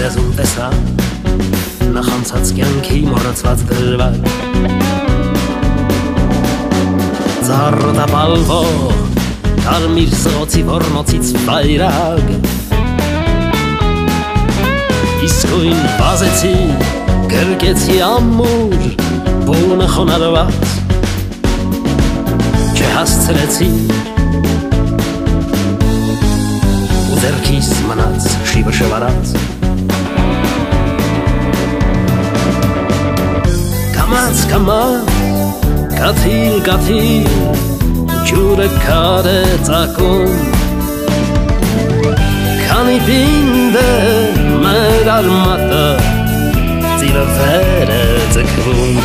լեզուն տեսա նախանցած կյանքի մոռացված դրվագ Ծառը տապալվող կարմիր սղոցի ոռնոցից վայրագ Իսկույն վազեցի գրկեցի ամուր բունը խոնարհված Չհասցրեցի ու ձեռքիս մնաց շիվը շվարած Կամաց կամաց կաթիլ կաթիլ ջուրը քար է ծակում Քանի պինդ է մեր արմատը ծիլը վեր է ձգվում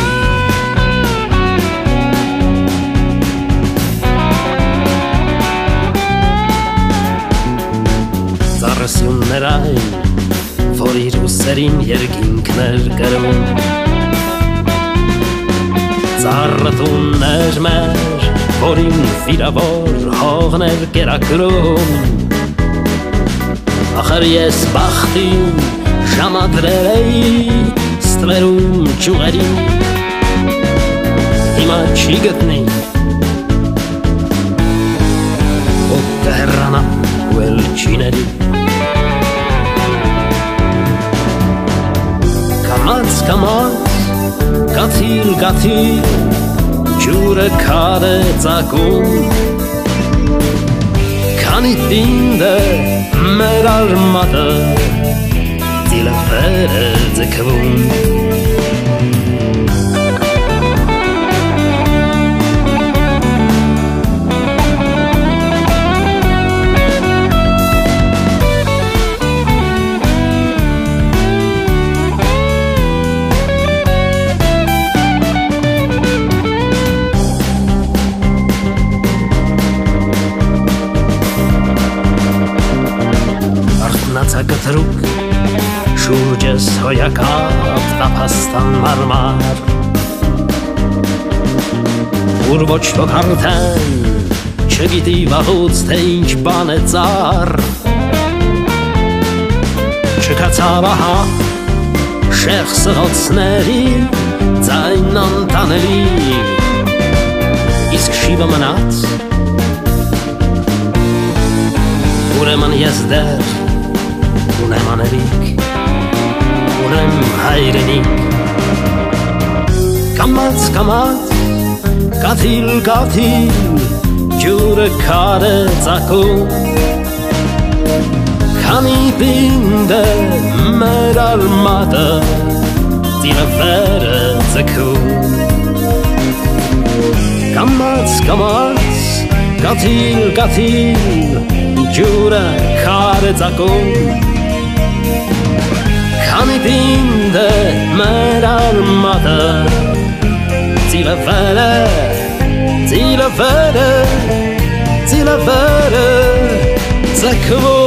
Ծառեսյուններ այն, որ իր ուսերին երկինքներ կրում Ծառը տուններ մեր, որին վիրավոր հողներ կերակրում Ախր ես բախտին ժամադրել էի ստվերում ճուղերին Հիմա չի գտնի ու կհեռանա ու էլ չի ների Կամաց կամաց կաթիլ կաթիլ ջուրը քար է ծակում Քանի պինդ է մեր արմատը ծիլը վեր է ձգվում Կտրուկ շուրջս հոյակապ տապաստան մարմար Ուր ոչ ոք արդեն չգիտի վաղուց թե ինչ բան է ծառ Չկացավ ահա շեղ սղոցների ձայն անտանելի Իսկ շիվը մնաց Ուրեմն ես դեռ Ունեմ աներիք, ունեմ հայրենիք Կամաց կամաց, կաթիլ կաթիլ ջուրը քար է ծակում Քանի պինդ է մեր արմատը ծիլը վեր է ձգում Կամաց կամաց, կաթիլ կաթիլ ջուրը քար է ծակում Քանի պինդ է մեր արմատը ծիլը վեր է, ծիլը վեր է, ծիլը վեր է ձգվում